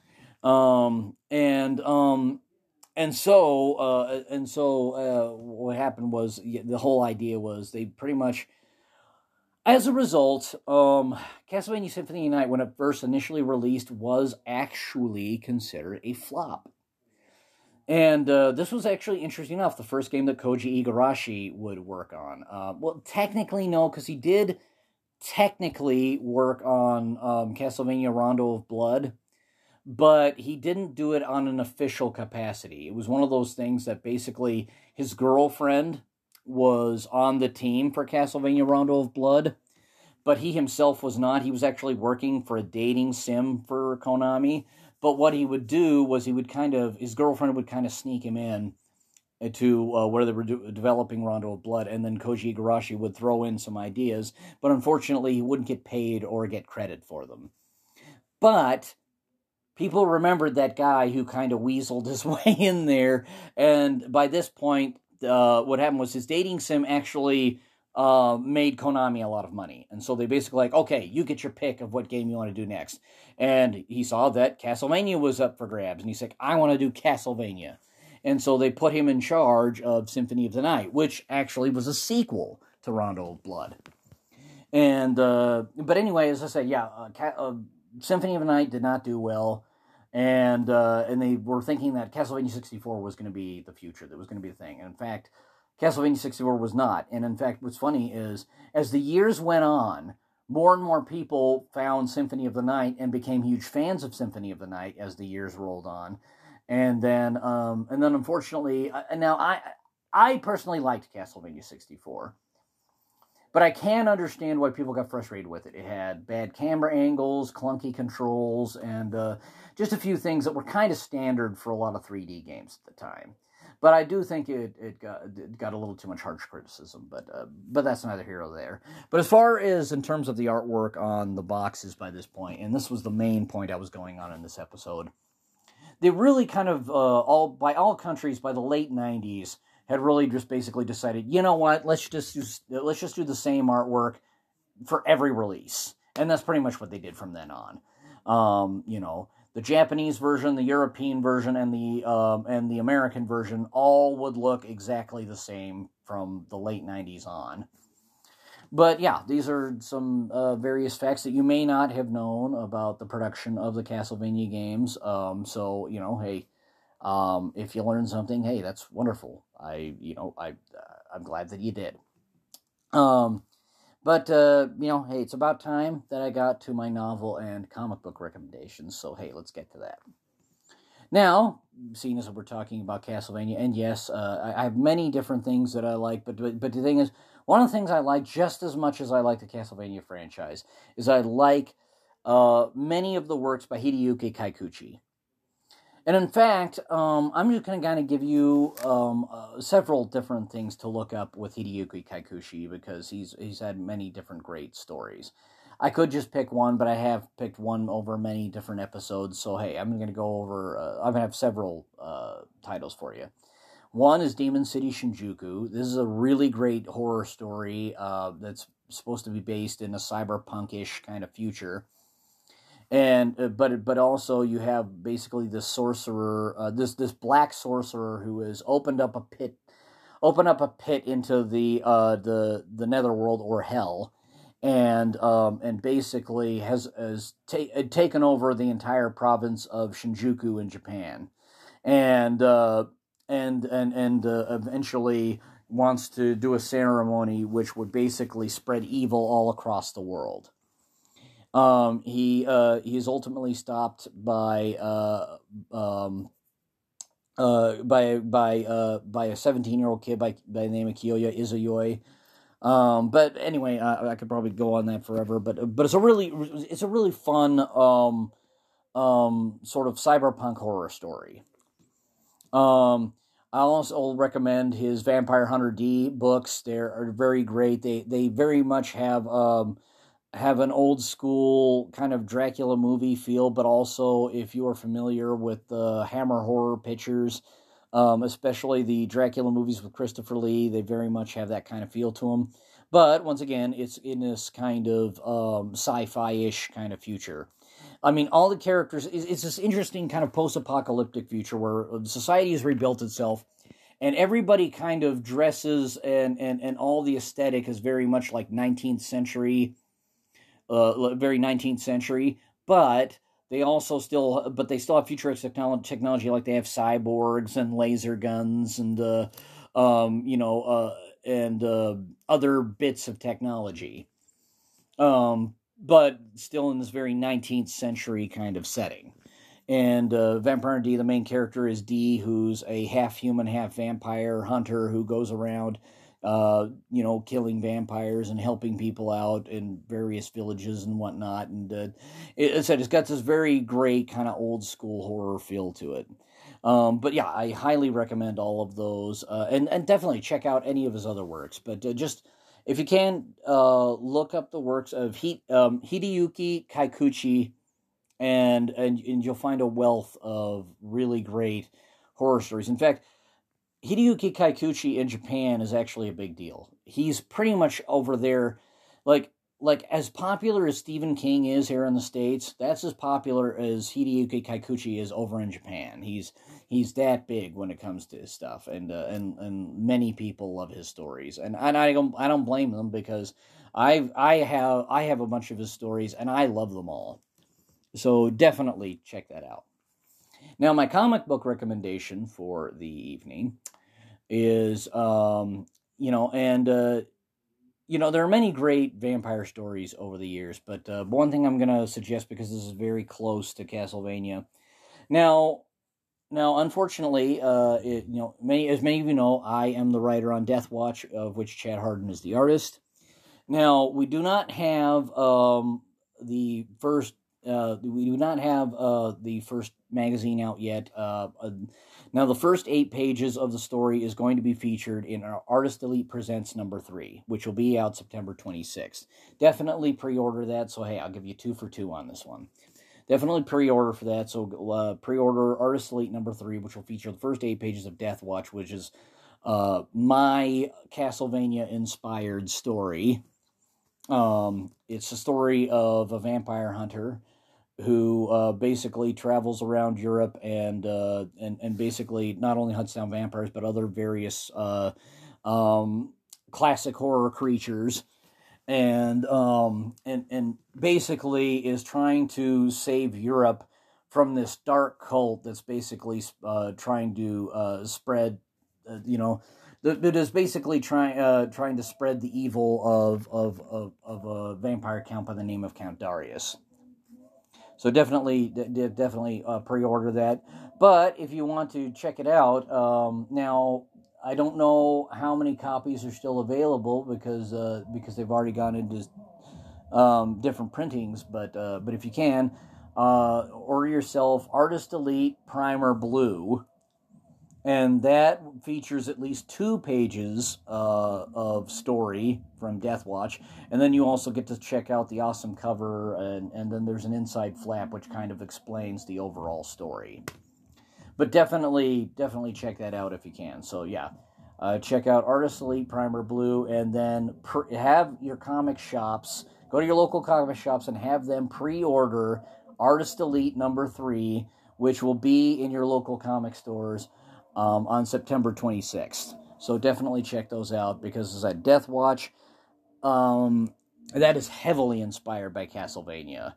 Um, and, um, and so, uh, and so, uh, what happened was, the whole idea was, they pretty much, as a result, um, Castlevania Symphony of the Night, when it first initially released, was actually considered a flop. And, uh, this was actually, interesting enough, the first game that Koji Igarashi would work on. Uh, well, technically, no, because he did technically work on, um, Castlevania Rondo of Blood, but he didn't do it on an official capacity. It was one of those things that basically his girlfriend was on the team for Castlevania Rondo of Blood, but he himself was not. He was actually working for a dating sim for Konami, but what he would do was he would kind of, his girlfriend would kind of sneak him in to uh, where they were do- developing Rondo of Blood, and then Koji Igarashi would throw in some ideas, but unfortunately he wouldn't get paid or get credit for them. But people remembered that guy who kind of weaseled his way in there, and by this point, uh, what happened was his dating sim actually uh, made Konami a lot of money, and so they basically like, okay, you get your pick of what game you want to do next, and he saw that Castlevania was up for grabs, and he's like, I want to do Castlevania, and so they put him in charge of Symphony of the Night, which actually was a sequel to Rondo of Blood. And, uh, but anyway, as I said, yeah, uh, uh, Symphony of the Night did not do well, and uh, and they were thinking that Castlevania sixty-four was going to be the future, that was going to be the thing, and in fact, Castlevania sixty-four was not, and in fact, what's funny is, as the years went on, more and more people found Symphony of the Night and became huge fans of Symphony of the Night as the years rolled on, and then, um, and then unfortunately, uh, now I, I personally liked Castlevania sixty-four, but I can understand why people got frustrated with it. It had bad camera angles, clunky controls, and uh, just a few things that were kind of standard for a lot of three D games at the time. But I do think it, it, got, it got a little too much harsh criticism, but uh, but that's neither here nor there. But as far as in terms of the artwork on the boxes by this point, and this was the main point I was going on in this episode, they really kind of, uh, all by all countries, by the late nineties, had really just basically decided, you know what, let's just do, let's just do the same artwork for every release. And that's pretty much what they did from then on. Um, you know, the Japanese version, the European version, and the um, and the American version all would look exactly the same from the late nineties on. But yeah, these are some uh, various facts that you may not have known about the production of the Castlevania games. Um, so, you know, hey, Um, if you learn something, hey, that's wonderful. I, you know, I, uh, I'm glad that you did. Um, but, uh, you know, hey, it's about time that I got to my novel and comic book recommendations. So, hey, let's get to that. Now, seeing as we're talking about Castlevania, and yes, uh, I, I have many different things that I like, but, but, but the thing is, one of the things I like just as much as I like the Castlevania franchise is I like, uh, many of the works by Hideyuki Kaikuchi. And in fact, um, I'm just going to kind of give you um, uh, several different things to look up with Hideyuki Kaikuchi, because he's he's had many different great stories. I could just pick one, but I have picked one over many different episodes. So hey, I'm going to go over. Uh, I'm going to have several uh, titles for you. One is Demon City Shinjuku. This is a really great horror story uh, that's supposed to be based in a cyberpunkish kind of future. And uh, but but also you have basically this sorcerer, uh, this this black sorcerer who has opened up a pit, opened up a pit into the uh, the the netherworld or hell, and um, and basically has has ta- taken over the entire province of Shinjuku in Japan, and uh, and and and uh, eventually wants to do a ceremony which would basically spread evil all across the world. Um, he uh, he is ultimately stopped by uh, um, uh, by by uh, by a seventeen-year-old kid by by the name of Kiyoya Izuyoi. Um, but anyway, I, I could probably go on that forever. But but it's a really it's a really fun um, um, sort of cyberpunk horror story. Um, I also recommend his Vampire Hunter D books. They are very great. They they very much have um. have an old school kind of Dracula movie feel, but also if you are familiar with the Hammer horror pictures, um, especially the Dracula movies with Christopher Lee, they very much have that kind of feel to them. But once again, it's in this kind of um, sci-fi-ish kind of future. I mean, all the characters, it's this interesting kind of post-apocalyptic future where society has rebuilt itself, and everybody kind of dresses, and, and, and all the aesthetic is very much like nineteenth century, Uh, very nineteenth century, but they also still, but they still have futuristic technology, like they have cyborgs and laser guns and, uh, um, you know, uh, and uh, other bits of technology, um, but still in this very nineteenth century kind of setting. And uh, Vampire D, the main character, is D, who's a half-human, half-vampire hunter who goes around Uh, you know, killing vampires and helping people out in various villages and whatnot. And uh, it, it said it's got this very great kind of old school horror feel to it. Um, but yeah, I highly recommend all of those, uh, and and definitely check out any of his other works. But uh, just if you can, uh, look up the works of he, um, Hideyuki Kaikuchi, and, and and you'll find a wealth of really great horror stories. In fact, Hideyuki Kaikuchi in Japan is actually a big deal. He's pretty much over there, like like as popular as Stephen King is here in the States, that's as popular as Hideyuki Kaikuchi is over in Japan. He's he's that big when it comes to his stuff, and uh, and and many people love his stories, and, and I don't I don't blame them, because I I have I have a bunch of his stories and I love them all. So definitely check that out. Now, my comic book recommendation for the evening is, um, you know, and, uh, you know, there are many great vampire stories over the years, but uh, one thing I'm going to suggest, because this is very close to Castlevania. Now, now, unfortunately, uh, it, you know, many, as many of you know, I am the writer on Death Watch, of which Chad Harden is the artist. Now, we do not have um, the first Uh, we do not have uh, the first magazine out yet. Uh, uh, now, the first eight pages of the story is going to be featured in our Artist Elite Presents number three, which will be out September twenty-sixth. Definitely pre-order that, so hey, I'll give you two for two on this one. Definitely pre-order for that, so uh, pre-order Artist Elite number three, which will feature the first eight pages of Death Watch, which is uh, my Castlevania-inspired story. Um, it's a story of a vampire hunter who uh, basically travels around Europe and uh, and and basically not only hunts down vampires but other various uh, um, classic horror creatures, and um, and and basically is trying to save Europe from this dark cult that's basically uh, trying to uh, spread, uh, you know. That is basically trying uh, trying to spread the evil of of of, of a vampire count by the name of Count Darius. So definitely, de- definitely uh, pre-order that. But if you want to check it out, um, now I don't know how many copies are still available, because uh, because they've already gone into um, different printings. But uh, but if you can, uh, order yourself Artist Elite Primer Blue. And that features at least two pages uh, of story from Death Watch. And then you also get to check out the awesome cover, and, and then there's an inside flap which kind of explains the overall story. But definitely, definitely check that out if you can. So yeah, uh, check out Artist Elite Primer Blue, and then pr- have your comic shops, go to your local comic shops and have them pre-order Artist Elite number three, which will be in your local comic stores Um, on September twenty-sixth. So definitely check those out, because as I said, Death Watch, um, that is heavily inspired by Castlevania.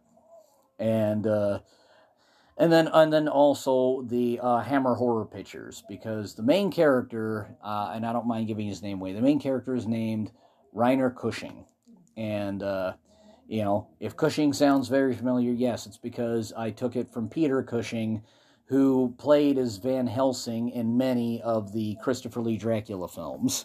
And uh, and then and then also the uh, Hammer Horror Pictures, because the main character, uh, and I don't mind giving his name away, the main character is named Reiner Cushing. And, uh, you know, if Cushing sounds very familiar, yes, it's because I took it from Peter Cushing, who played as Van Helsing in many of the Christopher Lee Dracula films.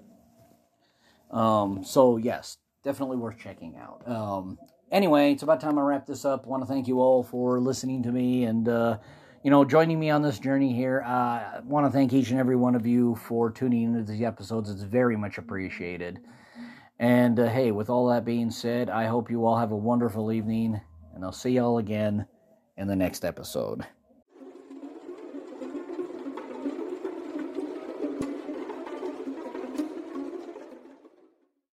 Um, so, yes, definitely worth checking out. Um, anyway, it's about time I wrap this up. I want to thank you all for listening to me and, uh, you know, joining me on this journey here. Uh, I want to thank each and every one of you for tuning into these episodes. It's very much appreciated. And, uh, hey, with all that being said, I hope you all have a wonderful evening, and I'll see y'all again in the next episode.